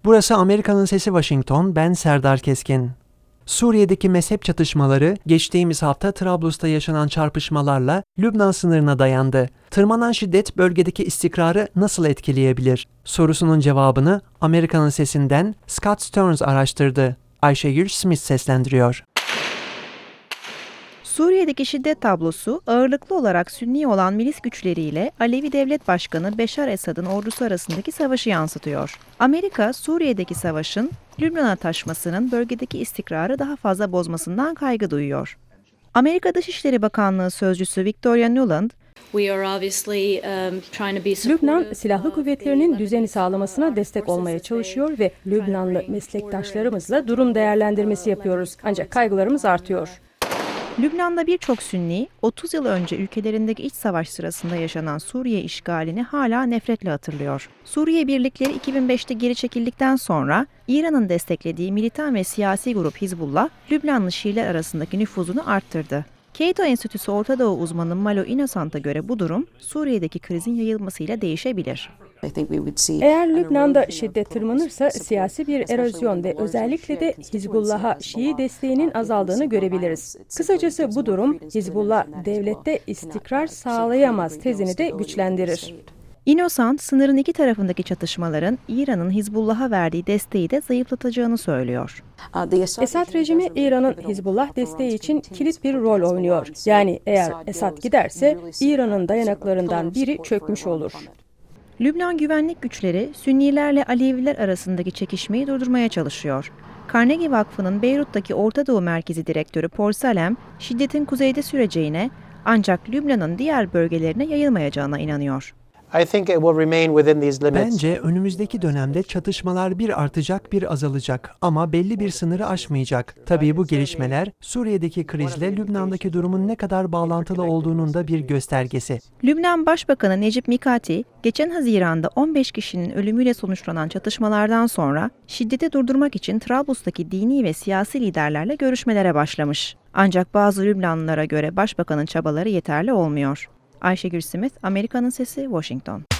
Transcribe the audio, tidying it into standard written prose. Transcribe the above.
Burası Amerika'nın Sesi Washington, ben Serdar Keskin. Suriye'deki mezhep çatışmaları geçtiğimiz hafta Trablus'ta yaşanan çarpışmalarla Lübnan sınırına dayandı. Tırmanan şiddet bölgedeki istikrarı nasıl etkileyebilir? Sorusunun cevabını Amerika'nın Sesi'nden Scott Stearns araştırdı. Ayşegül Smith seslendiriyor. Suriye'deki şiddet tablosu ağırlıklı olarak Sünni olan milis güçleriyle Alevi Devlet Başkanı Beşar Esad'ın ordusu arasındaki savaşı yansıtıyor. Amerika, Suriye'deki savaşın Lübnan'a taşmasının bölgedeki istikrarı daha fazla bozmasından kaygı duyuyor. Amerika Dışişleri Bakanlığı Sözcüsü Victoria Nuland, Lübnan, silahlı kuvvetlerinin düzeni sağlamasına destek olmaya çalışıyor ve Lübnanlı meslektaşlarımızla durum değerlendirmesi yapıyoruz. Ancak kaygılarımız artıyor. Lübnan'da birçok Sünni, 30 yıl önce ülkelerindeki iç savaş sırasında yaşanan Suriye işgalini hala nefretle hatırlıyor. Suriye birlikleri 2005'te geri çekildikten sonra İran'ın desteklediği militan ve siyasi grup Hizbullah, Lübnanlı Şiiler arasındaki nüfuzunu arttırdı. Cato Enstitüsü Orta Doğu uzmanı Malo Innocent'a göre bu durum Suriye'deki krizin yayılmasıyla değişebilir. Eğer Lübnan'da şiddet tırmanırsa siyasi bir erozyon ve özellikle de Hizbullah'a Şii desteğinin azaldığını görebiliriz. Kısacası bu durum Hizbullah devlette istikrar sağlayamaz tezini de güçlendirir. Innocent, sınırın iki tarafındaki çatışmaların İran'ın Hizbullah'a verdiği desteği de zayıflatacağını söylüyor. Esad rejimi İran'ın Hizbullah desteği için kilit bir rol oynuyor. Yani eğer Esad giderse İran'ın dayanaklarından biri çökmüş olur. Lübnan güvenlik güçleri Sünnilerle Aleviler arasındaki çekişmeyi durdurmaya çalışıyor. Carnegie Vakfı'nın Beyrut'taki Orta Doğu Merkezi Direktörü Paul Salem, şiddetin kuzeyde süreceğine ancak Lübnan'ın diğer bölgelerine yayılmayacağına inanıyor. Bence önümüzdeki dönemde çatışmalar bir artacak bir azalacak ama belli bir sınırı aşmayacak. Tabii bu gelişmeler Suriye'deki krizle Lübnan'daki durumun ne kadar bağlantılı olduğunun da bir göstergesi. Lübnan Başbakanı Necip Mikati, geçen Haziran'da 15 kişinin ölümüyle sonuçlanan çatışmalardan sonra şiddeti durdurmak için Trablus'taki dini ve siyasi liderlerle görüşmelere başlamış. Ancak bazı Lübnanlılara göre Başbakanın çabaları yeterli olmuyor. Ayşegül Smith, Amerika'nın Sesi, Washington.